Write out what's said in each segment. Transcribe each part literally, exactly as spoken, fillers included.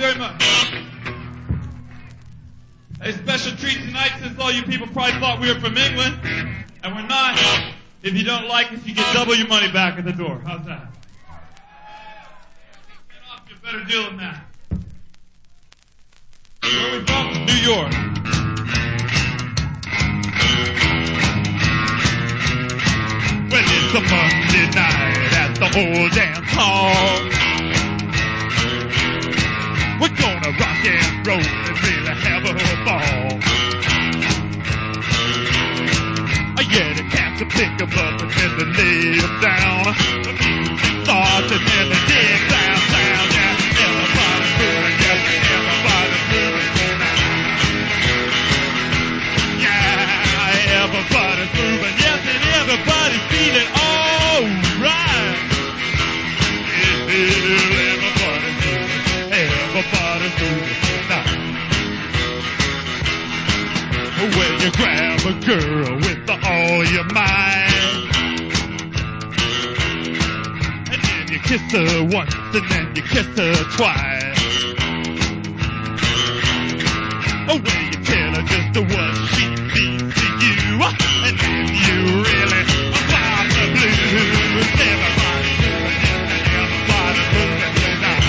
very much. A special treat tonight, since all you people probably thought we were from England, and we're not. If you don't like us, you get double your money back at the door. How's that? Get off you a better deal than that. Where are we from? New York. Well, it's a Monday night at the old dance hall. We're gonna rock and roll and really have a ball. I get the cats to pick 'em up and then they lay 'em down. The music starts and then the dig sound sound. Yeah, everybody's moving, yes, everybody's moving tonight. Yeah, everybody's moving, yes, and everybody's feeling alright. Yeah, everybody's moving, everybody's moving tonight. When you grab a girl with all your might, and then you kiss her once and then you kiss her twice. Oh, when you tell her just what she means to you, and then you really apply the blues. Everybody's moving, everybody's moving tonight.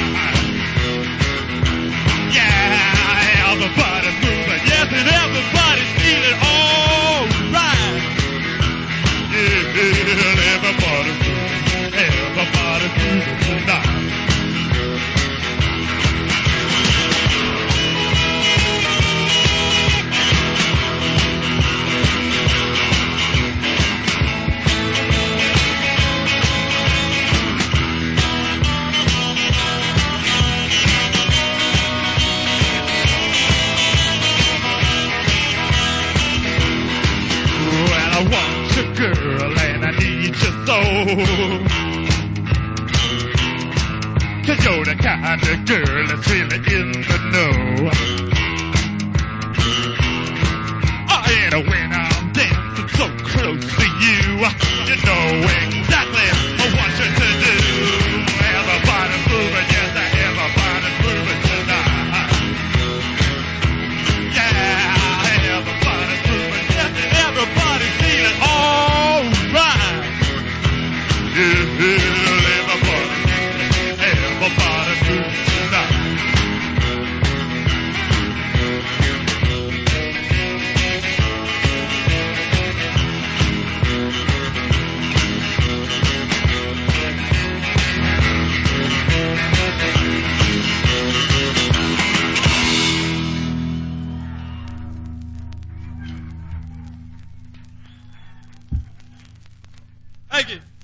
Yeah, everybody's moving, yes, and everybody's feeling alright. Yeah, everybody's moving, everybody's moving tonight. I want you, girl, and I need you so. 'Cause you're the kind of girl that's really in the know. Oh, and when I'm dancing so close to you, you know exactly what you to do. Everybody's moving, yes, everybody's moving tonight. Yeah, everybody's moving, yes, everybody's feeling alright. Yeah, everybody, everybody's moving tonight. Thank you.